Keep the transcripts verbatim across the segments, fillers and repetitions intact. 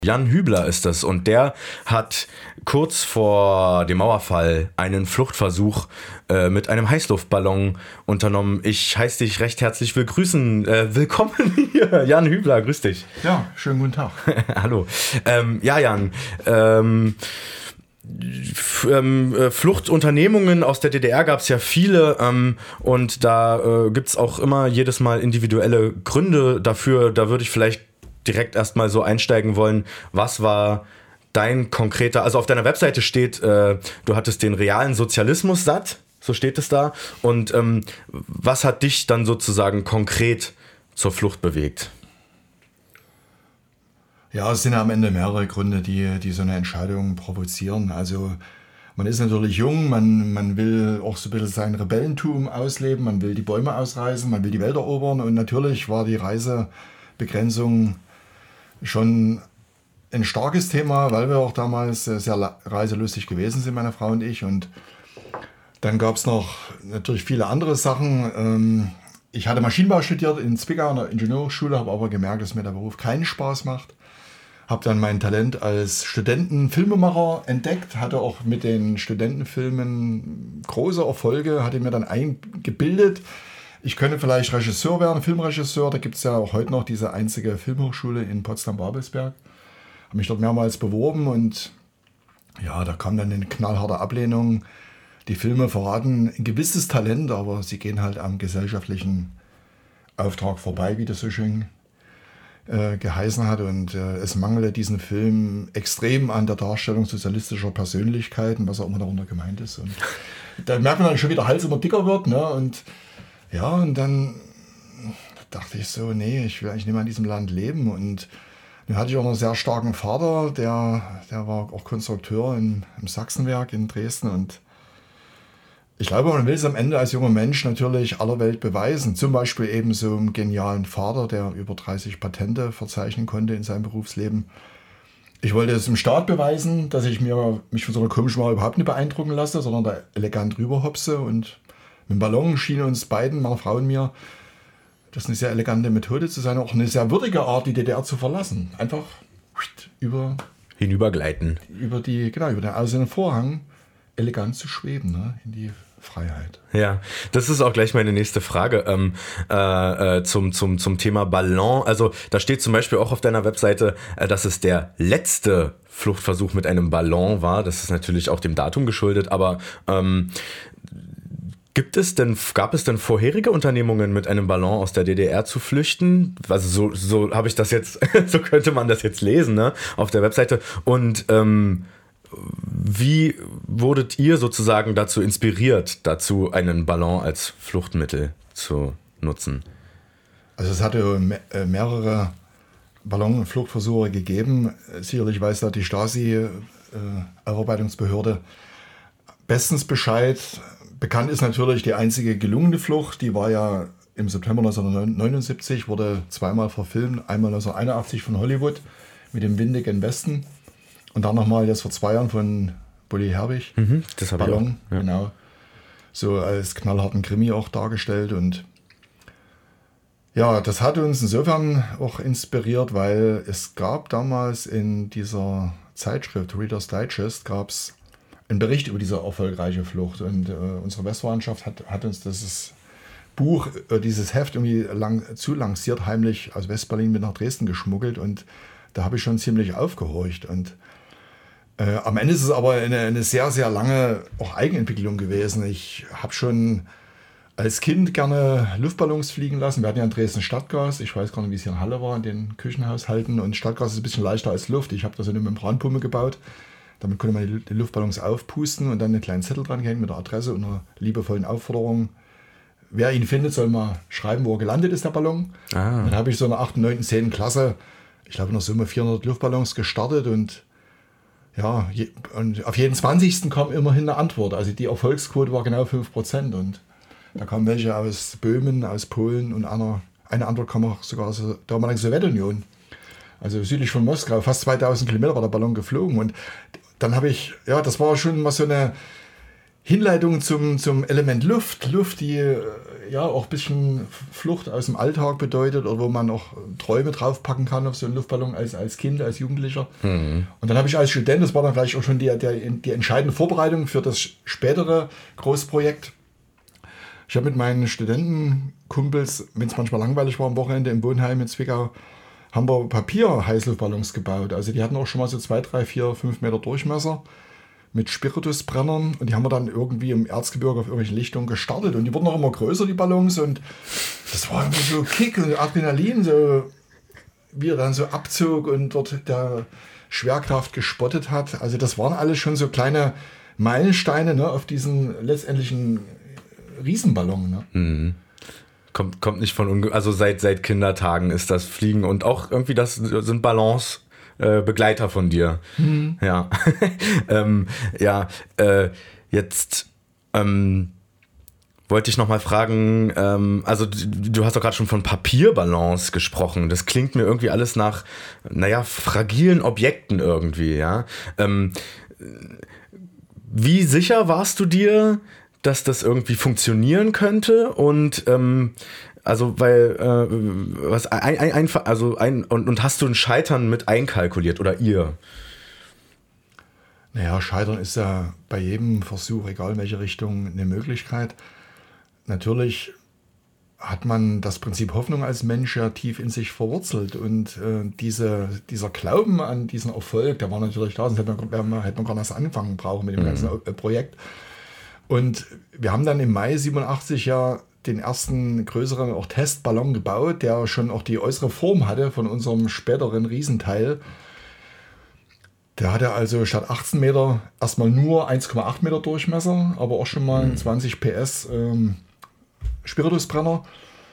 Jan Hübler ist es und der hat kurz vor dem Mauerfall einen Fluchtversuch äh, mit einem Heißluftballon unternommen. Ich heiße dich recht herzlich willgrüßen. Äh, willkommen hier, Jan Hübler, grüß dich. Ja, schönen guten Tag. Hallo. Ähm, ja, Jan, ähm, F- ähm, äh, Fluchtunternehmungen aus der D D R gab es ja viele ähm, und da äh, gibt es auch immer jedes Mal individuelle Gründe dafür. Da würde ich vielleicht direkt erstmal so einsteigen wollen. Was war dein konkreter, also auf deiner Webseite steht, äh, du hattest den realen Sozialismus satt, so steht es da. Und ähm, was hat dich dann sozusagen konkret zur Flucht bewegt? Ja, es sind am Ende mehrere Gründe, die, die so eine Entscheidung provozieren. Also man ist natürlich jung, man, man will auch so ein bisschen sein Rebellentum ausleben, man will die Bäume ausreißen, man will die Welt erobern und natürlich war die Reisebegrenzung schon ein starkes Thema, weil wir auch damals sehr reiselustig gewesen sind, meine Frau und ich. Und dann gab es noch natürlich viele andere Sachen. Ich hatte Maschinenbau studiert in Zwickau an der Ingenieurhochschule, habe aber gemerkt, dass mir der Beruf keinen Spaß macht. Habe dann mein Talent als Studentenfilmemacher entdeckt, hatte auch mit den Studentenfilmen große Erfolge, hatte mir dann eingebildet, ich könnte vielleicht Regisseur werden, Filmregisseur. Da gibt es ja auch heute noch diese einzige Filmhochschule in Potsdam-Babelsberg. Habe mich dort mehrmals beworben und ja, da kam dann eine knallharte Ablehnung. Die Filme verraten ein gewisses Talent, aber sie gehen halt am gesellschaftlichen Auftrag vorbei, wie das so schön äh, geheißen hat. Und äh, es mangele diesen Film extrem an der Darstellung sozialistischer Persönlichkeiten, was auch immer darunter gemeint ist. Und da merkt man dann schon, wie der Hals immer dicker wird, ne? Und ja, und dann dachte ich so, nee, ich will eigentlich nicht mehr in diesem Land leben. Und dann hatte ich auch einen sehr starken Vater, der, der war auch Konstrukteur im, im Sachsenwerk in Dresden. Und ich glaube, man will es am Ende als junger Mensch natürlich aller Welt beweisen. Zum Beispiel eben so einem genialen Vater, der über dreißig Patente verzeichnen konnte in seinem Berufsleben. Ich wollte es dem Staat beweisen, dass ich mir, mich von so einer komischen Wahl überhaupt nicht beeindrucken lasse, sondern da elegant rüberhopse. Und mit dem Ballon schien uns beiden, meiner Frau und mir, das eine sehr elegante Methode zu sein, auch eine sehr würdige Art, die D D R zu verlassen. Einfach über hinübergleiten. Über die, genau, über den eisernen Vorhang elegant zu schweben, ne, in die Freiheit. Ja, das ist auch gleich meine nächste Frage ähm, äh, zum, zum, zum Thema Ballon. Also da steht zum Beispiel auch auf deiner Webseite, äh, dass es der letzte Fluchtversuch mit einem Ballon war. Das ist natürlich auch dem Datum geschuldet, aber ähm, Gibt es denn, gab es denn vorherige Unternehmungen, mit einem Ballon aus der D D R zu flüchten? Also so, so habe ich das jetzt, so könnte man das jetzt lesen, ne, auf der Webseite. Und ähm, wie wurdet ihr sozusagen dazu inspiriert, dazu einen Ballon als Fluchtmittel zu nutzen? Also es hatte me- mehrere Ballonfluchtversuche gegeben. Sicherlich weiß da die Stasi-Aufarbeitungsbehörde bestens Bescheid. Bekannt ist natürlich die einzige gelungene Flucht, die war ja im September neunzehnhundertneunundsiebzig, wurde zweimal verfilmt, einmal neunzehnhunderteinundachtzig von Hollywood mit dem windigen Westen und dann nochmal jetzt vor zwei Jahren von Bully Herbig, mhm, das habe Ballon, ich auch, ja. Genau, so als knallharten Krimi auch dargestellt. Und ja, das hat uns insofern auch inspiriert, weil es gab damals in dieser Zeitschrift Reader's Digest gab es ein Bericht über diese erfolgreiche Flucht und äh, unsere Westverwandtschaft hat, hat uns dieses Buch, äh, dieses Heft irgendwie lang, zu lanciert, heimlich aus Westberlin mit nach Dresden geschmuggelt und da habe ich schon ziemlich aufgehorcht und äh, am Ende ist es aber eine, eine sehr, sehr lange auch Eigenentwicklung gewesen. Ich habe schon als Kind gerne Luftballons fliegen lassen. Wir hatten ja in Dresden Stadtgas, ich weiß gar nicht, wie es hier in Halle war, in den Küchenhaushalten und Stadtgas ist ein bisschen leichter als Luft. Ich habe da so eine Membranpumpe gebaut. Damit konnte man die Luftballons aufpusten und dann einen kleinen Zettel dran hängen mit der Adresse und einer liebevollen Aufforderung. Wer ihn findet, soll mal schreiben, wo er gelandet ist, der Ballon. Ah. Dann habe ich so in der achten, neunten, zehnten Klasse, ich glaube in der Summe vierhundert Luftballons gestartet und ja, je, und auf jeden zwanzigsten kam immerhin eine Antwort. Also die Erfolgsquote war genau fünf Prozent und da kamen welche aus Böhmen, aus Polen und einer, eine Antwort kam auch sogar aus der damaligen Sowjetunion. Also südlich von Moskau, fast zweitausend Kilometer war der Ballon geflogen und dann habe ich, ja, das war schon mal so eine Hinleitung zum, zum Element Luft. Luft, die äh, ja auch ein bisschen Flucht aus dem Alltag bedeutet oder wo man auch Träume draufpacken kann auf so einen Luftballon als, als Kind, als Jugendlicher. Mhm. Und dann habe ich als Student, das war dann vielleicht auch schon die, der, die entscheidende Vorbereitung für das spätere Großprojekt. Ich habe mit meinen Studentenkumpels, wenn es manchmal langweilig war am Wochenende im Wohnheim in Zwickau, haben wir Papier-Heißluftballons gebaut. Also die hatten auch schon mal so zwei, drei, vier, fünf Meter Durchmesser mit Spiritusbrennern und die haben wir dann irgendwie im Erzgebirge auf irgendwelchen Lichtungen gestartet und die wurden auch immer größer, die Ballons, und das war immer so Kick und Adrenalin, so wie er dann so abzog und dort der Schwerkraft gespottet hat. Also das waren alles schon so kleine Meilensteine, ne, auf diesen letztendlichen Riesenballon. Ne? Mhm. Kommt, kommt nicht von unge- also seit, seit Kindertagen ist das Fliegen und auch irgendwie das sind Ballons äh, Begleiter von dir. Mhm. Ja. ähm, ja, äh, jetzt ähm, wollte ich noch mal fragen, ähm, also du, du hast doch gerade schon von Papierballons gesprochen. Das klingt mir irgendwie alles nach, naja, fragilen Objekten irgendwie, ja. Ähm, wie sicher warst du dir, dass das irgendwie funktionieren könnte? Und ähm, also weil äh, was ein, ein, ein also ein und, und hast du ein Scheitern mit einkalkuliert oder ihr? Naja, Scheitern ist ja bei jedem Versuch, egal in welche Richtung, eine Möglichkeit. Natürlich hat man das Prinzip Hoffnung als Mensch ja tief in sich verwurzelt und äh, diese, dieser Glauben an diesen Erfolg, der war natürlich da, sonst hätte man, hätte man gar nicht erst angefangen brauchen mit dem mhm. ganzen äh, Projekt. Und wir haben dann im Mai siebenundachtzig ja den ersten größeren auch Testballon gebaut, der schon auch die äußere Form hatte von unserem späteren Riesenteil. Der hatte also statt achtzehn Meter erstmal nur eins Komma acht Meter Durchmesser, aber auch schon mal einen zwanzig P S ähm, Spiritusbrenner.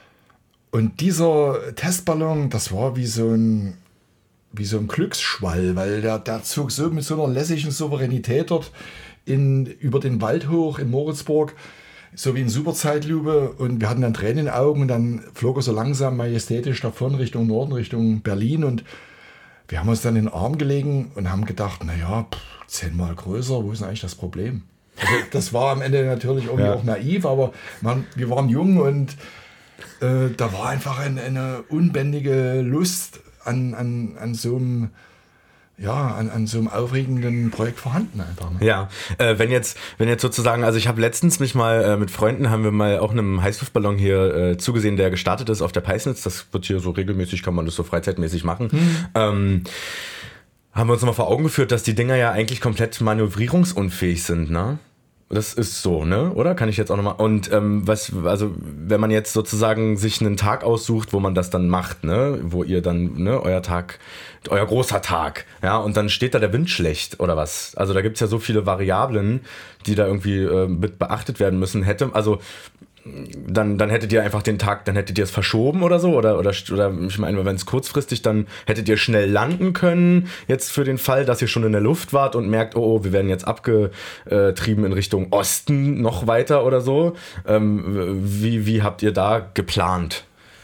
Und dieser Testballon, das war wie so ein, wie so ein Glücksschwall, weil der, der zog so mit so einer lässigen Souveränität dort in, über den Wald hoch in Moritzburg, so wie in Superzeitlupe, und wir hatten dann Tränen in den Augen und dann flog er so langsam majestätisch davon Richtung Norden, Richtung Berlin, und wir haben uns dann in den Arm gelegen und haben gedacht, naja, pff, zehnmal größer, wo ist denn eigentlich das Problem? Also das war am Ende natürlich irgendwie ja. auch naiv, aber man, wir waren jung und äh, da war einfach ein, eine unbändige Lust an, an, an so einem Ja, an, an so einem aufregenden Projekt vorhanden einfach. Ne? Ja, äh, wenn jetzt, wenn jetzt sozusagen, also ich habe letztens mich mal äh, mit Freunden, haben wir mal auch einem Heißluftballon hier äh, zugesehen, der gestartet ist auf der Peisnitz. Das wird hier so regelmäßig, kann man das so freizeitmäßig machen. Hm. Ähm, haben wir uns mal vor Augen geführt, dass die Dinger ja eigentlich komplett manövrierungsunfähig sind, ne? Das ist so, ne? Oder? Kann ich jetzt auch nochmal. Und ähm, was, also wenn man jetzt sozusagen sich einen Tag aussucht, wo man das dann macht, ne, wo ihr dann, ne, euer Tag, euer großer Tag, ja, und dann steht da der Wind schlecht oder was? Also da gibt's ja so viele Variablen, die da irgendwie äh, mit beachtet werden müssen. Hätte, also dann, dann hättet ihr einfach den Tag, dann hättet ihr es verschoben oder so, oder, oder, oder ich meine, wenn es kurzfristig, dann hättet ihr schnell landen können, jetzt für den Fall, dass ihr schon in der Luft wart und merkt, oh, oh wir werden jetzt abgetrieben in Richtung Osten noch weiter oder so. Ähm, wie, wie habt ihr da geplant?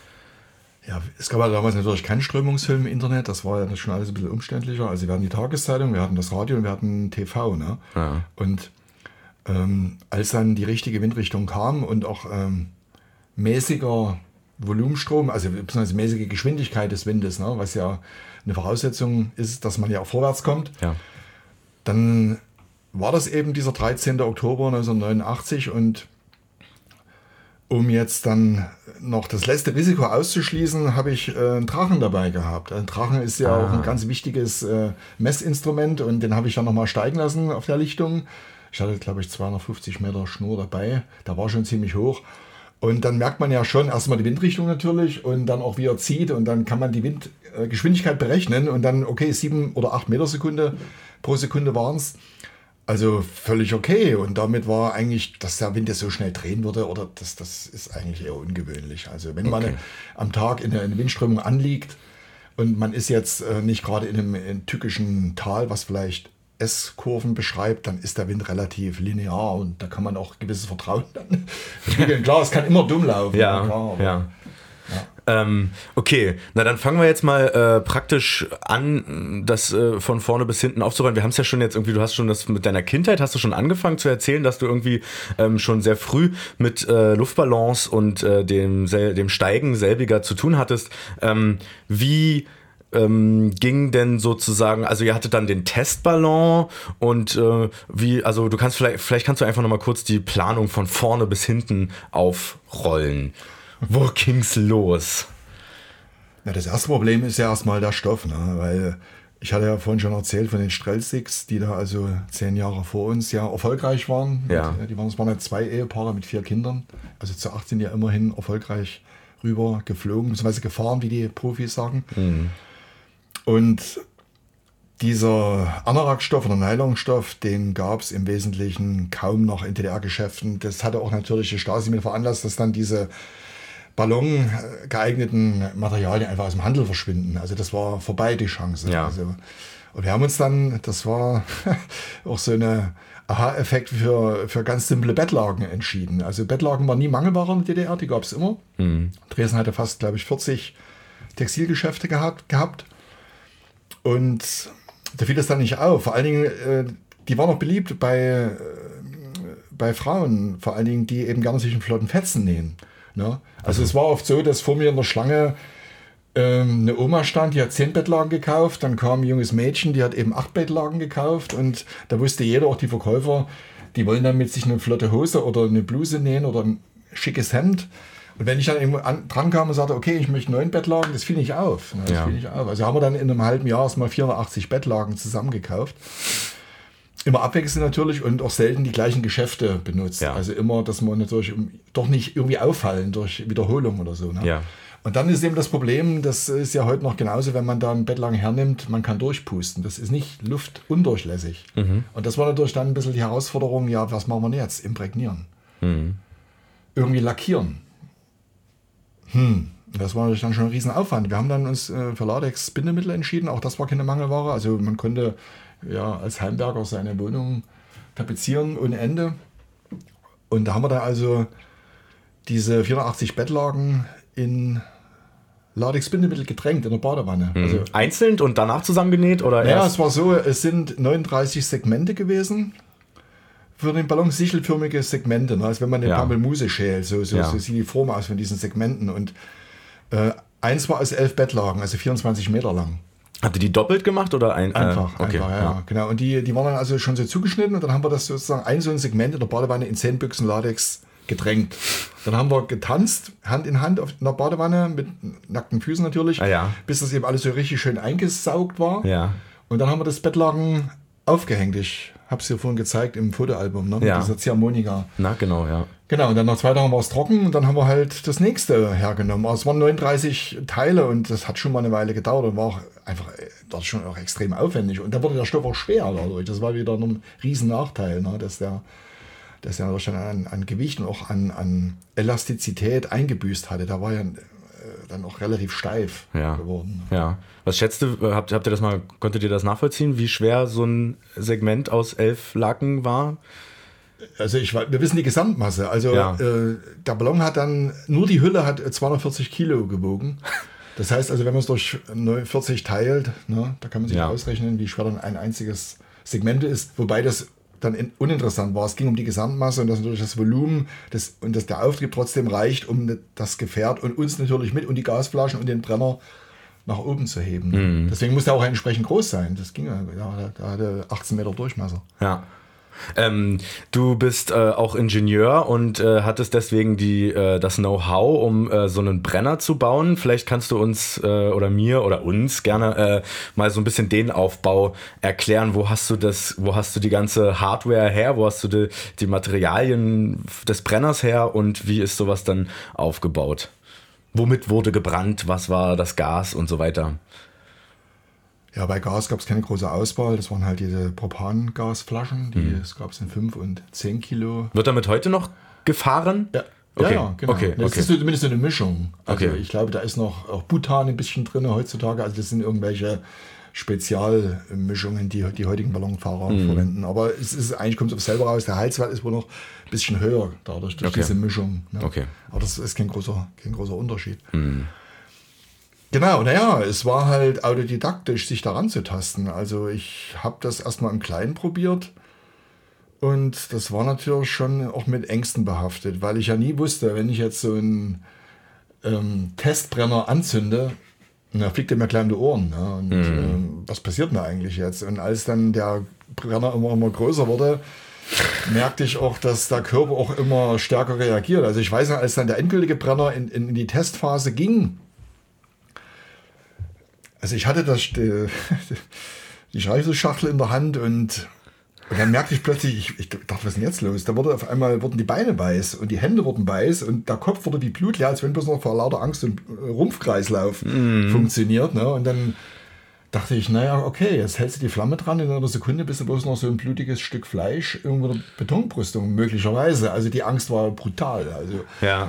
Ja, es gab ja damals natürlich keinen Strömungsfilm im Internet, das war ja schon alles ein bisschen umständlicher. Also wir hatten die Tageszeitung, wir hatten das Radio und wir hatten T V, ne? Ja. Und Ähm, als dann die richtige Windrichtung kam und auch ähm, mäßiger Volumenstrom, also beziehungsweise mäßige Geschwindigkeit des Windes, ne, was ja eine Voraussetzung ist, dass man ja auch vorwärts kommt, ja. Dann war das eben dieser dreizehnten Oktober neunzehnhundertneunundachtzig, und um jetzt dann noch das letzte Risiko auszuschließen, habe ich äh, einen Drachen dabei gehabt. Ein Drachen ist ja ah. auch ein ganz wichtiges äh, Messinstrument, und den habe ich dann nochmal steigen lassen auf der Lichtung. Ich hatte, glaube ich, zweihundertfünfzig Meter Schnur dabei. Da war schon ziemlich hoch. Und dann merkt man ja schon erstmal die Windrichtung natürlich und dann auch, wie er zieht. Und dann kann man die Windgeschwindigkeit berechnen. Und dann, okay, sieben oder acht Meter Sekunde pro Sekunde waren es. Also völlig okay. Und damit war eigentlich, dass der Wind jetzt so schnell drehen würde, oder das, das ist eigentlich eher ungewöhnlich. Also wenn okay. man am Tag in der Windströmung anliegt und man ist jetzt nicht gerade in einem, in einem tückischen Tal, was vielleicht S-Kurven beschreibt, dann ist der Wind relativ linear und da kann man auch gewisses Vertrauen dann entwickeln. Klar, es kann immer dumm laufen. Ja, klar, aber, ja. Ähm, okay, na dann fangen wir jetzt mal äh, praktisch an, das äh, von vorne bis hinten aufzurollen. Wir haben es ja schon jetzt irgendwie, du hast schon das mit deiner Kindheit, hast du schon angefangen zu erzählen, dass du irgendwie ähm, schon sehr früh mit äh, Luftballons und äh, dem, dem Steigen selbiger zu tun hattest. Ähm, wie ähm, ging denn sozusagen, also ihr hattet dann den Testballon und äh, wie, also du kannst vielleicht, vielleicht kannst du einfach nochmal kurz die Planung von vorne bis hinten aufrollen. Wo ging's los? Ja, das erste Problem ist ja erstmal der Stoff, ne? Weil ich hatte ja vorhin schon erzählt von den Strelzigs, die da also zehn Jahre vor uns ja erfolgreich waren. Ja. Und, die waren, es waren ja zwei Ehepaare mit vier Kindern, also zu acht sind ja immerhin erfolgreich rüber geflogen, beziehungsweise gefahren, wie die Profis sagen. Mhm. Und dieser Anorak-Stoff oder Nylonstoff, den gab es im Wesentlichen kaum noch in D D R-Geschäften. Das hatte auch natürlich die Stasi mit veranlasst, dass dann diese Ballon geeigneten Materialien einfach aus dem Handel verschwinden. Also das war vorbei, die Chance. Ja. Also, und wir haben uns dann, das war auch so eine Aha-Effekt für, für ganz simple Bettlaken entschieden. Also Bettlaken waren nie Mangelware in der D D R, die gab es immer. Mhm. Dresden hatte fast, glaube ich, vierzig Textilgeschäfte gehabt. gehabt. Und da fiel es dann nicht auf. Vor allen Dingen, äh, die waren auch beliebt bei, äh, bei Frauen, vor allen Dingen, die eben gerne sich in flotten Fetzen nähen. Ne? Also, also es war oft so, dass vor mir in der Schlange ähm, eine Oma stand, die hat zehn Bettlaken gekauft, dann kam ein junges Mädchen, die hat eben acht Bettlaken gekauft und da wusste jeder, auch die Verkäufer, die wollen damit sich eine flotte Hose oder eine Bluse nähen oder ein schickes Hemd. Und wenn ich dann irgendwo an, dran kam und sagte, okay, ich möchte neun Bettlaken, das fiel nicht auf. Ne? Das ja. fiel nicht auf. Also haben wir dann in einem halben Jahr erstmal vierhundertachtzig Bettlaken zusammengekauft. Immer abwechselnd natürlich und auch selten die gleichen Geschäfte benutzt. Ja. Also immer, dass man natürlich doch nicht irgendwie auffallen durch Wiederholung oder so. Ne? Ja. Und dann ist eben das Problem, das ist ja heute noch genauso, wenn man da einen Bettlaken hernimmt, man kann durchpusten. Das ist nicht luftundurchlässig. Mhm. Und das war natürlich dann ein bisschen die Herausforderung, ja, was machen wir denn jetzt? Imprägnieren. Mhm. Irgendwie lackieren. Hm. Das war natürlich dann schon ein Riesenaufwand. Wir haben dann uns äh, für Latex Bindemittel entschieden. Auch das war keine Mangelware. Also man konnte ja als Heimwerker seine Wohnung tapezieren ohne Ende. Und da haben wir dann also diese vierhundertachtzig Bettlaken in Latex-Bindemittel getränkt in der Badewanne. Mhm. Also, einzeln und danach zusammengenäht? Oder ja, erst? Es war so, es sind neununddreißig Segmente gewesen. Für den Ballon sichelförmige Segmente, ne? Als wenn man eine ja. Pampelmuse schält. So, so, ja. so sieht die Form aus von diesen Segmenten. Und äh, eins war aus elf Bettlaken, also vierundzwanzig Meter lang. Habt ihr die doppelt gemacht oder ein? Einfach, äh, okay, einfach ja, ja. Genau. Und die, die waren dann also schon so zugeschnitten und dann haben wir das sozusagen ein so ein Segment in der Badewanne in zehn Büchsen Latex getränkt. Dann haben wir getanzt, Hand in Hand auf in der Badewanne, mit nackten Füßen natürlich, ah, ja. bis das eben alles so richtig schön eingesaugt war. Ja. Und dann haben wir das Bettlaken aufgehängt. Ich habe es dir vorhin gezeigt im Fotoalbum, ne? Mit ja. dieser Ziehharmonika. Na, genau, ja. Genau, und dann nach zwei Tagen war es trocken und dann haben wir halt das nächste hergenommen. Also es waren neununddreißig Teile und das hat schon mal eine Weile gedauert und war auch einfach, das ist schon auch extrem aufwendig. Und dann wurde der Stoff auch schwer dadurch. Das war wieder ein riesen Nachteil, ne? dass der, dass der schon an, an Gewicht und auch an, an Elastizität eingebüßt hatte. Da war ja dann auch relativ steif ja. geworden. Ja. Was schätzt du, habt, habt ihr das mal, konntet ihr das nachvollziehen, wie schwer so ein Segment aus elf Laken war? Also ich, wir wissen die Gesamtmasse. Also ja. äh, der Ballon hat dann, nur die Hülle hat zweihundertvierzig Kilo gewogen. Das heißt also, wenn man es durch vierzig teilt, ne, da kann man sich ja. ausrechnen, wie schwer dann ein einziges Segment ist. Wobei das dann in, uninteressant war. Es ging um die Gesamtmasse und das natürlich das Volumen das, und dass der Auftrieb trotzdem reicht, um das Gefährt und uns natürlich mit und die Gasflaschen und den Brenner nach oben zu heben. Mhm. Deswegen musste er auch entsprechend groß sein. Das ging ja, da hatte achtzehn Meter Durchmesser. Ja. Ähm, du bist äh, auch Ingenieur und äh, hattest deswegen die, äh, das Know-how, um äh, so einen Brenner zu bauen. Vielleicht kannst du uns äh, oder mir oder uns gerne äh, mal so ein bisschen den Aufbau erklären. Wo hast du das, wo hast du die ganze Hardware her? Wo hast du die, die Materialien des Brenners her und wie ist sowas dann aufgebaut? Womit wurde gebrannt? Was war das Gas und so weiter? Ja, bei Gas gab es keine große Auswahl. Das waren halt diese Propangasflaschen. Die hm. es gab es in fünf und zehn Kilo. Wird damit heute noch gefahren? Ja. Okay. Ja, ja, genau. Okay, das okay. ist zumindest so eine Mischung. Also okay. ich glaube, da ist noch auch Butan ein bisschen drin heutzutage. Also das sind irgendwelche Spezialmischungen, die die heutigen Ballonfahrer mhm. verwenden. Aber es ist eigentlich kommt es auf selber raus. Der Heizwert ist wohl noch ein bisschen höher dadurch durch okay. diese Mischung. Ne? Okay. Aber das ist kein großer, kein großer Unterschied. Mhm. Genau, naja, es war halt autodidaktisch, sich daran zu tasten. Also ich habe das erstmal im Kleinen probiert und das war natürlich schon auch mit Ängsten behaftet, weil ich ja nie wusste, wenn ich jetzt so einen ähm, Testbrenner anzünde, da fliegt er mir gleich um die Ohren. Ja, und mhm. ähm, was passiert mir eigentlich jetzt? Und als dann der Brenner immer, immer größer wurde, merkte ich auch, dass der Körper auch immer stärker reagiert. Also ich weiß noch, als dann der endgültige Brenner in, in, in die Testphase ging, also ich hatte das, die, die Schreibtischschachtel in der Hand und, und dann merkte ich plötzlich, ich, ich dachte, was ist denn jetzt los? Da wurde auf einmal wurden die Beine weiß und die Hände wurden weiß und der Kopf wurde wie blutleer, als wenn bloß noch vor lauter Angst und Rumpfkreislauf mm. funktioniert. Ne? Und dann dachte ich, naja, okay, jetzt hältst du die Flamme dran, in einer Sekunde bist du bloß noch so ein blutiges Stück Fleisch irgendwo in der Betonbrüstung, möglicherweise. Also die Angst war brutal. Also, ja.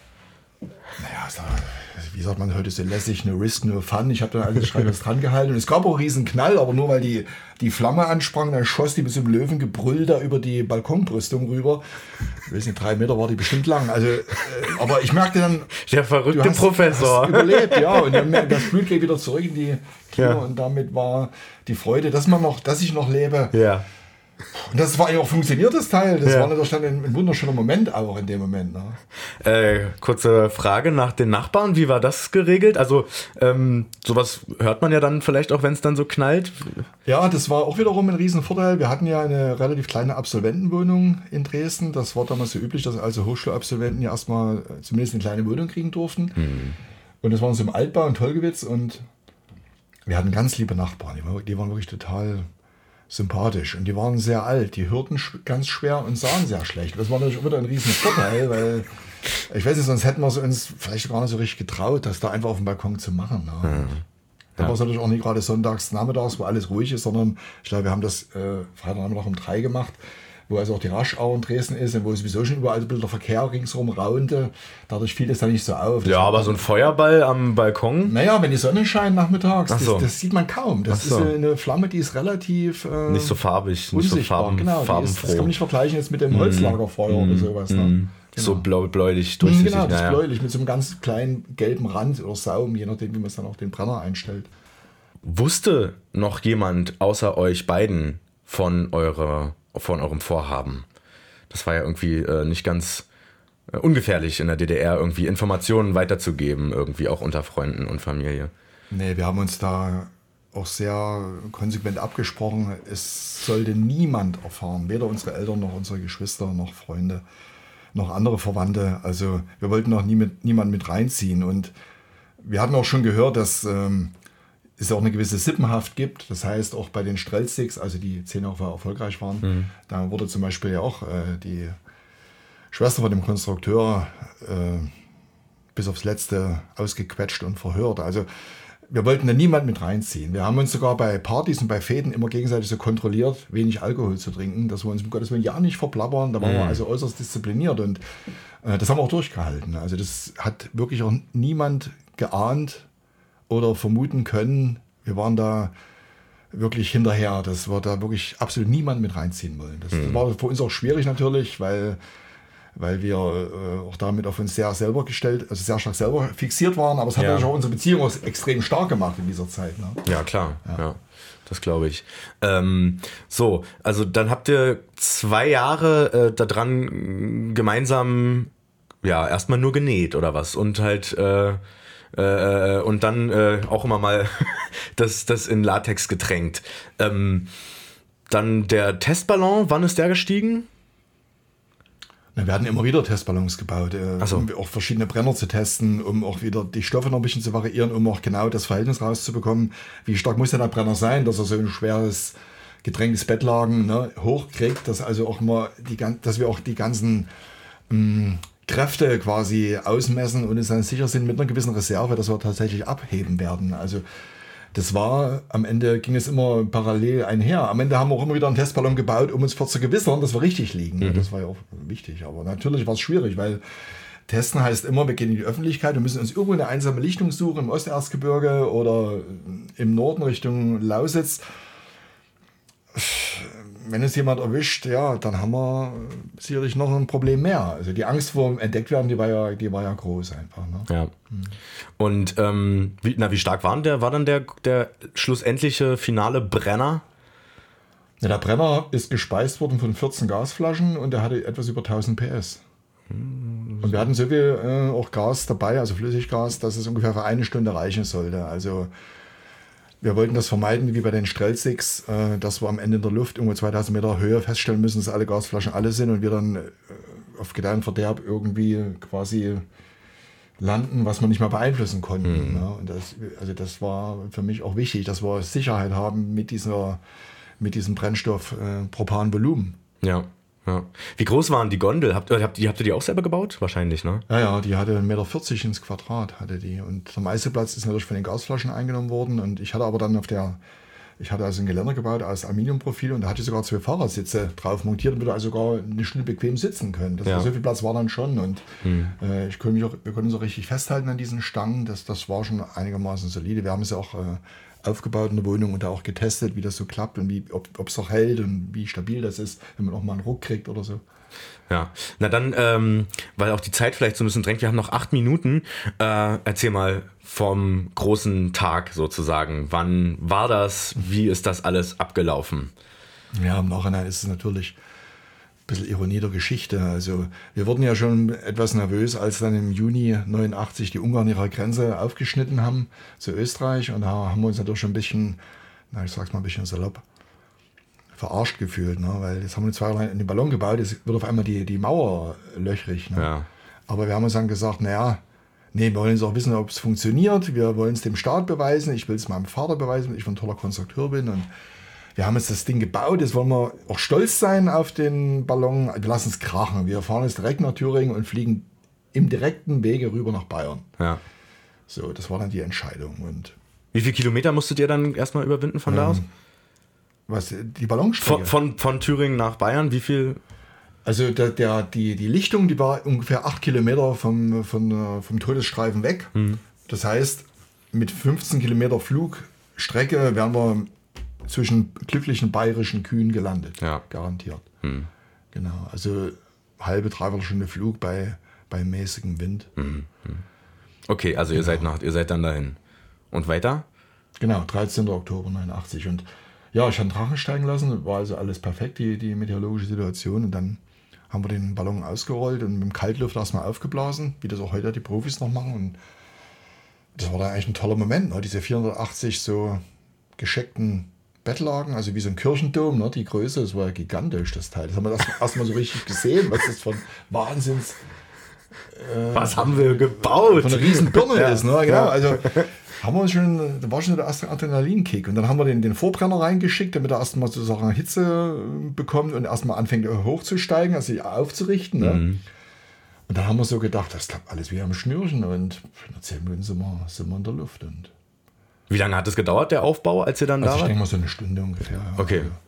Naja, so, wie sagt man heute so lässig, no risk, no fun. Ich habe dann alles Schreibers dran gehalten und es gab auch einen riesen Knall, aber nur weil die, die Flamme ansprang, dann schoss die mit so einem Löwengebrüll da über die Balkonbrüstung rüber. Ich weiß nicht, drei Meter war die bestimmt lang. Also, äh, aber ich merkte dann, der verrückte du hast, Professor. Hast überlebt, ja. Und dann das Blut geht wieder zurück in die Kiefer ja. Und damit war die Freude, dass man noch, dass ich noch lebe. Ja. Und das war eigentlich auch funktioniert, das Teil. Das ja. war natürlich dann ein, ein wunderschöner Moment auch in dem Moment. Ne? Äh, kurze Frage nach den Nachbarn. Wie war das geregelt? Also ähm, sowas hört man ja dann vielleicht auch, wenn es dann so knallt. Ja, das war auch wiederum ein Riesenvorteil. Wir hatten ja eine relativ kleine Absolventenwohnung in Dresden. Das war damals so üblich, dass also Hochschulabsolventen ja erstmal zumindest eine kleine Wohnung kriegen durften. Hm. Und das waren so im Altbau in Tolgewitz. Und wir hatten ganz liebe Nachbarn. Die waren, die waren wirklich total sympathisch und die waren sehr alt, die hörten sch- ganz schwer und sahen sehr schlecht. Das war natürlich auch wieder ein riesen Vorteil, weil ich weiß nicht, sonst hätten wir uns vielleicht gar nicht so richtig getraut, das da einfach auf dem Balkon zu machen. Ne? Mhm. Da ja. war es natürlich auch nicht gerade sonntags, nachmittags, wo alles ruhig ist, sondern ich glaube, wir haben das äh, Freitagnachmittag um drei gemacht, wo also auch die Raschau in Dresden ist und wo sowieso schon überall der Verkehr ringsherum raunte. Dadurch fiel es dann nicht so auf. Das ja, aber so ein Feuerball am Balkon? Naja, wenn die Sonne scheint nachmittags, so. das, das sieht man kaum. Das so. ist eine Flamme, die ist relativ äh, nicht so farbig, unsichtbar. Nicht so farben, genau, farbenfroh. Ist, das kann man nicht vergleichen jetzt mit dem Holzlagerfeuer mm. oder sowas. Ne? Mm. Genau. So blau, bläulich, durchsichtig. Genau, das ja, bläulich mit so einem ganz kleinen gelben Rand oder Saum, je nachdem, wie man es dann auf den Brenner einstellt. Wusste noch jemand außer euch beiden von, eure, von eurem Vorhaben? Das war ja irgendwie äh, nicht ganz äh, ungefährlich in der D D R, irgendwie Informationen weiterzugeben, irgendwie auch unter Freunden und Familie. Nee, wir haben uns da auch sehr konsequent abgesprochen. Es sollte niemand erfahren, weder unsere Eltern noch unsere Geschwister noch Freunde noch andere Verwandte. Also wir wollten auch nie mit, niemanden mit reinziehen. Und wir hatten auch schon gehört, dass ähm, es auch eine gewisse Sippenhaft gibt. Das heißt, auch bei den Streltsticks, also die zehn auch erfolgreich waren, mhm. da wurde zum Beispiel ja auch äh, die Schwester von dem Konstrukteur äh, bis aufs Letzte ausgequetscht und verhört. Also wir wollten da niemand mit reinziehen. Wir haben uns sogar bei Partys und bei Feten immer gegenseitig so kontrolliert, wenig Alkohol zu trinken, dass wir uns um Gottes Willen ja nicht verplappern. Da waren mhm. wir also äußerst diszipliniert und äh, das haben wir auch durchgehalten. Also das hat wirklich auch niemand geahnt oder vermuten können. Wir waren da wirklich hinterher, dass wir da wirklich absolut niemand mit reinziehen wollen. Das mhm. war für uns auch schwierig natürlich, weil, weil wir äh, auch damit auf uns sehr selber gestellt, also sehr stark selber fixiert waren, aber es hat ja. natürlich auch unsere Beziehung auch extrem stark gemacht in dieser Zeit. Ne? Ja, klar, ja. ja. Das glaube ich. Ähm, so, also dann habt ihr zwei Jahre äh, daran gemeinsam, ja, erstmal nur genäht oder was und halt äh, Äh, und dann äh, auch immer mal das, das in Latex getränkt. Ähm, dann der Testballon, wann ist der gestiegen? Na, wir hatten immer wieder Testballons gebaut, äh, so. um auch verschiedene Brenner zu testen, um auch wieder die Stoffe noch ein bisschen zu variieren, um auch genau das Verhältnis rauszubekommen. Wie stark muss denn der Brenner sein, dass er so ein schweres getränktes Bettlagen ne, hochkriegt, dass also auch mal die, dass wir auch die ganzen mh, Kräfte quasi ausmessen und uns dann sicher sind mit einer gewissen Reserve, dass wir tatsächlich abheben werden. Also das war, am Ende ging es immer parallel einher. Am Ende haben wir auch immer wieder einen Testballon gebaut, um uns vorzugewissern, dass wir richtig liegen. Mhm. Das war ja auch wichtig. Aber natürlich war es schwierig, weil testen heißt immer, wir gehen in die Öffentlichkeit und müssen uns irgendwo eine einsame Lichtung suchen, im Osterzgebirge oder im Norden Richtung Lausitz. wenn es jemand erwischt, ja, dann haben wir sicherlich noch ein Problem mehr. Also die Angst vor dem Entdecktwerden, die war ja, die war ja groß einfach. Ne? Ja. Und ähm, wie, na, wie stark war, der, war dann der, der schlussendliche finale Brenner? Ja, der Brenner ist gespeist worden von vierzehn Gasflaschen und der hatte etwas über tausend P S. Und wir hatten so viel äh, auch Gas dabei, also Flüssiggas, dass es ungefähr für eine Stunde reichen sollte. Also wir wollten das vermeiden, wie bei den Strelzigs, äh, dass wir am Ende in der Luft irgendwo zweitausend Meter Höhe feststellen müssen, dass alle Gasflaschen alle sind und wir dann äh, auf Gedeih und Verderb irgendwie quasi landen, was wir nicht mehr beeinflussen konnten. Mhm. Ne? Und das, also das war für mich auch wichtig, dass wir Sicherheit haben mit, dieser, mit diesem Brennstoff äh, Propanvolumen. Ja. Ja. Wie groß waren die Gondel? Habt, habt, die, habt ihr die auch selber gebaut? Wahrscheinlich, ne? Ja, ja, die hatte eins Komma vierzig Meter ins Quadrat, hatte die. Und der meiste Platz ist natürlich von den Gasflaschen eingenommen worden. Und ich hatte aber dann auf der, ich hatte also ein Geländer gebaut aus Aluminiumprofil und da hatte ich sogar zwei Fahrersitze drauf montiert, damit wir also sogar eine Stunde bequem sitzen können. Das, ja. So viel Platz war dann schon. Und hm. äh, ich konnte mich auch, wir konnten uns auch richtig festhalten an diesen Stangen. Das, das war schon einigermaßen solide. Wir haben es ja auch äh, aufgebaut in der Wohnung und da auch getestet, wie das so klappt und wie, ob es auch hält und wie stabil das ist, wenn man auch mal einen Ruck kriegt oder so. Ja, na dann, ähm, weil auch die Zeit vielleicht so ein bisschen drängt, wir haben noch acht Minuten. Äh, erzähl mal vom großen Tag sozusagen. Wann war das? Wie ist das alles abgelaufen? Ja, im Nachhinein ist es natürlich ein bisschen Ironie der Geschichte. Also wir wurden ja schon etwas nervös, als dann im Juni neunundachtzig die Ungarn ihre Grenze aufgeschnitten haben zu Österreich. Und da haben wir uns natürlich schon ein bisschen, na ich sag's mal ein bisschen salopp, verarscht gefühlt. Ne? Weil jetzt haben wir zwei Jahre in den Ballon gebaut, jetzt wird auf einmal die, die Mauer löchrig. Ne? Ja. Aber wir haben uns dann gesagt, naja, nee, wir wollen jetzt auch wissen, ob es funktioniert. Wir wollen es dem Staat beweisen. Ich will es meinem Vater beweisen, weil ich ein toller Konstrukteur bin. Und wir haben jetzt das Ding gebaut, jetzt wollen wir auch stolz sein auf den Ballon. Wir lassen es krachen. Wir fahren jetzt direkt nach Thüringen und fliegen im direkten Wege rüber nach Bayern. Ja. So, das war dann die Entscheidung. Und wie viele Kilometer musstet ihr dann erstmal überwinden von ähm, da aus? Was, die Ballonstrecke? Von, von, von Thüringen nach Bayern, wie viel? Also der, der, die, die Lichtung, die war ungefähr acht Kilometer vom, vom, vom Todesstreifen weg. Mhm. Das heißt, mit fünfzehn Kilometer Flugstrecke wären wir zwischen glücklichen bayerischen Kühen gelandet. Ja. Garantiert. Mhm. Genau, also halbe, dreiviertel Stunde Flug bei, bei mäßigem Wind. Mhm. Okay, also genau. ihr seid nach, ihr seid dann dahin. Und weiter? Genau, dreizehnten Oktober neunundachtzig. Und ja, ich habe einen Drachen steigen lassen, war also alles perfekt, die, die meteorologische Situation. Und dann haben wir den Ballon ausgerollt und mit dem Kaltluft erstmal aufgeblasen, wie das auch heute die Profis noch machen. Und das war dann eigentlich ein toller Moment, ne? Diese vierhundertachtzig so gescheckten Bettlaken, also wie so ein Kirchendom, ne? Die Größe, das war ja gigantisch, das Teil. Das haben wir erstmal erst so richtig gesehen, was das von Wahnsinns... Äh, was haben wir gebaut? Von einer riesen Birne ja. ist, ne? Genau, ja. Also haben wir schon, da war schon der erste Adrenalinkick. Und dann haben wir den, den Vorbrenner reingeschickt, damit er erstmal sozusagen Hitze bekommt und erstmal anfängt hochzusteigen, also sich aufzurichten. Ne? Mhm. Und dann haben wir so gedacht, das klappt alles wie am Schnürchen. Und nach zehn Minuten sind wir, sind wir in der Luft. Und wie lange hat es gedauert, der Aufbau, als ihr dann also da wart? Ich denke mal so eine Stunde ungefähr. Ja. Okay. Also,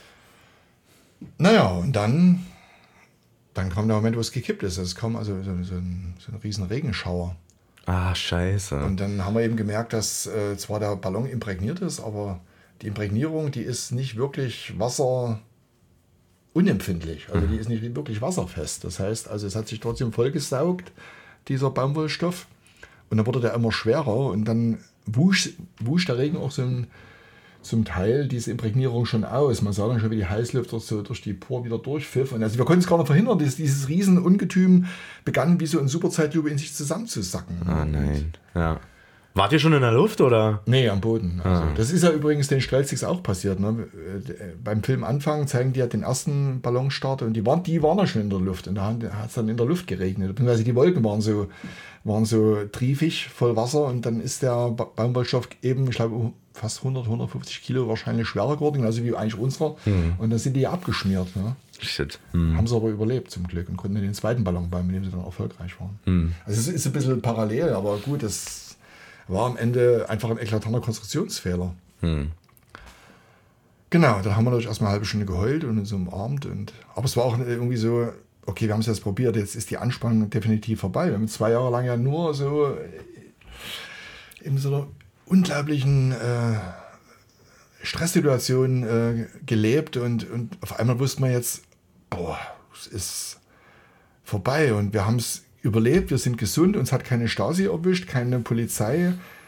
naja, und dann, dann kam der Moment, wo es gekippt ist. Es kam also so, so, ein, so ein riesen Regenschauer. Ah, scheiße. Und dann haben wir eben gemerkt, dass äh, zwar der Ballon imprägniert ist, aber die Imprägnierung, die ist nicht wirklich wasserunempfindlich. Also mhm. die ist nicht wirklich wasserfest. Das heißt, also es hat sich trotzdem vollgesaugt, dieser Baumwollstoff. Und dann wurde der immer schwerer und dann wusch, wusch der Regen auch so ein, zum Teil diese Imprägnierung schon aus. Man sah dann schon, wie die Heißluft so durch die Poren wieder durchpfiff. Und also wir konnten es gar nicht verhindern, dass dieses riesen Ungetüm begann wie so in Superzeitlupe in sich zusammenzusacken. Ah nein, ja. Wart ihr schon in der Luft, oder? Nee, am Boden. Also, ah. Das ist ja übrigens den Strelzigs auch passiert. Ne? Beim Film Anfang zeigen die ja den ersten Ballonstart und die waren, die waren ja schon in der Luft. Und da hat es dann in der Luft geregnet. Beziehungsweise die Wolken waren so, waren so triefig, voll Wasser. Und dann ist der Baumwollstoff eben, ich glaube, fast hundert, hundertfünfzig Kilo wahrscheinlich schwerer geworden, genauso wie eigentlich unserer. Hm. Und dann sind die ja abgeschmiert. Ne? Shit. Hm. Haben sie aber überlebt zum Glück und konnten den zweiten Ballon bauen, mit dem sie dann erfolgreich waren. Hm. Also es ist ein bisschen parallel, aber gut, das war am Ende einfach ein eklatanter Konstruktionsfehler. Hm. Genau, da haben wir natürlich erstmal eine halbe Stunde geheult und uns umarmt. Und, aber es war auch irgendwie so, okay, wir haben es jetzt probiert, jetzt ist die Anspannung definitiv vorbei. Wir haben zwei Jahre lang ja nur so in so einer unglaublichen äh, Stresssituation äh, gelebt und, und auf einmal wusste man jetzt, boah, es ist vorbei und wir haben es überlebt, wir sind gesund, uns hat keine Stasi erwischt, keine Polizei.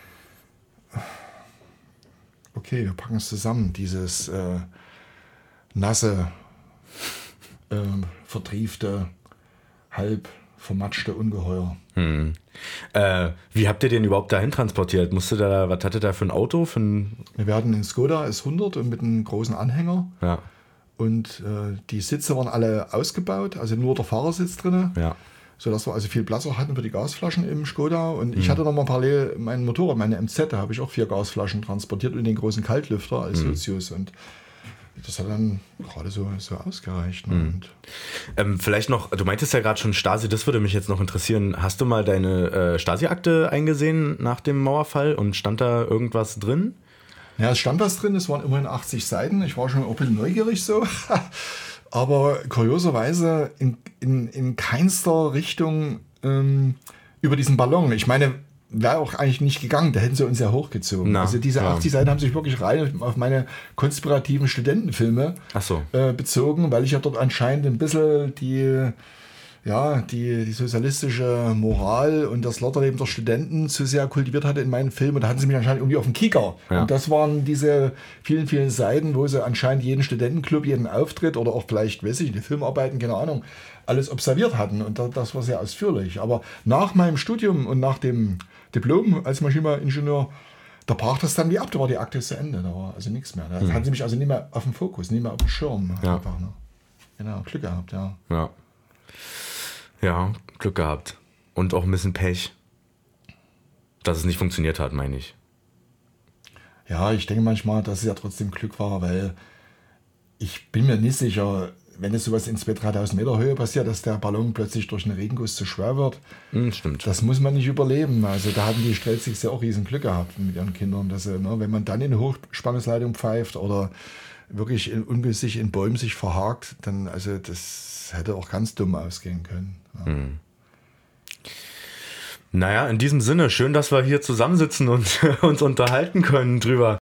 Okay, wir packen es zusammen, dieses äh, nasse, äh, vertriefte, halb vermatschte Ungeheuer. Hm. Äh, wie habt ihr den überhaupt dahin transportiert? Musste da, was hatte der für ein Auto? Für ein Wir hatten einen Skoda S hundert und mit einem großen Anhänger. Ja. Und äh, die Sitze waren alle ausgebaut, also nur der Fahrersitz drin. Ja. Sodass wir also viel Platz auch hatten für die Gasflaschen im Skoda. Und ich mhm. hatte nochmal parallel mein Motorrad, meine M Z, da habe ich auch vier Gasflaschen transportiert und den großen Kaltlüfter als mhm. Sozius. Und das hat dann gerade so, so ausgereicht. Ne? Mhm. Und ähm, vielleicht noch, du meintest ja gerade schon Stasi, das würde mich jetzt noch interessieren. Hast du mal deine äh, Stasi-Akte eingesehen nach dem Mauerfall und stand da irgendwas drin? Ja, es stand was drin, es waren immerhin achtzig Seiten. Ich war schon ein bisschen neugierig so. Aber kurioserweise in, in, in keinster Richtung ähm, über diesen Ballon. Ich meine, wäre auch eigentlich nicht gegangen, da hätten sie uns ja hochgezogen. Na, also diese ja. achtzig Seiten haben sich wirklich rein auf meine konspirativen Studentenfilme Ach so. äh, bezogen, weil ich ja dort anscheinend ein bisschen die, ja, die, die sozialistische Moral und das Lotterleben der Studenten zu sehr kultiviert hatte in meinen Filmen. Und da hatten sie mich anscheinend irgendwie auf den Kicker. Ja. Und das waren diese vielen, vielen Seiten, wo sie anscheinend jeden Studentenclub, jeden Auftritt oder auch vielleicht, weiß ich, die Filmarbeiten, keine Ahnung, alles observiert hatten. Und das war sehr ausführlich. Aber nach meinem Studium und nach dem Diplom als Maschinenbauingenieur, da brach das dann wie ab. Da war die Akte zu Ende. Da war also nichts mehr. Da mhm. hatten sie mich also nicht mehr auf dem Fokus, nicht mehr auf dem Schirm. Ja. Einfach, ne? Genau, Glück gehabt, ja. Ja. Ja, Glück gehabt. Und auch ein bisschen Pech, dass es nicht funktioniert hat, meine ich. Ja, ich denke manchmal, dass es ja trotzdem Glück war, weil ich bin mir nicht sicher, wenn es sowas in zweitausend, dreitausend Meter Höhe passiert, dass der Ballon plötzlich durch einen Regenguss zu schwer wird. Mm, stimmt. Das muss man nicht überleben. Also da hatten die Strelzigs ja auch riesen Glück gehabt mit ihren Kindern. Dass sie, ne, wenn man dann in eine Hochspannungsleitung pfeift oder wirklich in, ungünstig in Bäumen sich verhakt, dann, also das hätte auch ganz dumm ausgehen können. Ja. Mm. Naja, in diesem Sinne, schön, dass wir hier zusammensitzen und uns unterhalten können drüber.